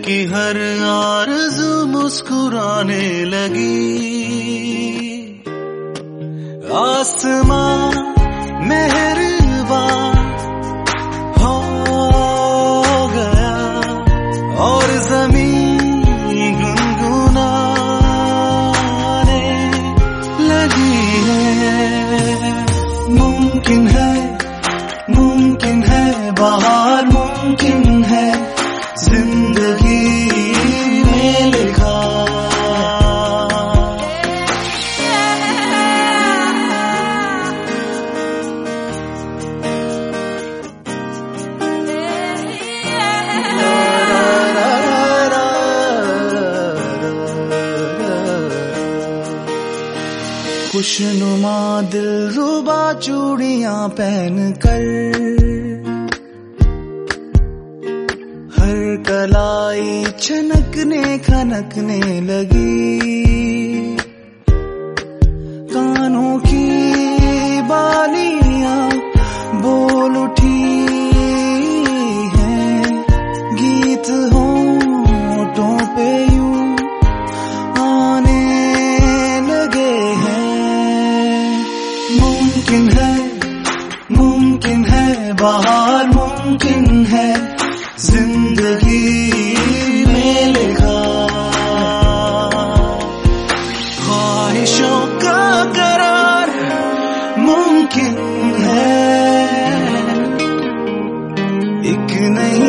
की हर आरज़ू मुस्कुराने लगी। आसमां मेहरबान हो गया और ज़मीन गुनगुनाने लगी है। मुमकिन है बाहर, मुमकिन है जिंदगी में लिखा। खुशनुमा दिलरुबा चूड़ियां पहन कर हर कलाई छनकने खनकने लगी। कानों की बालियां बोल उठी हैं, गीत होठों पे यूं आने लगे हैं। मुमकिन है बाहर, मुमकिन है जिंदगी में लिखा। ख्वाहिशों का करार मुमकिन है, एक नई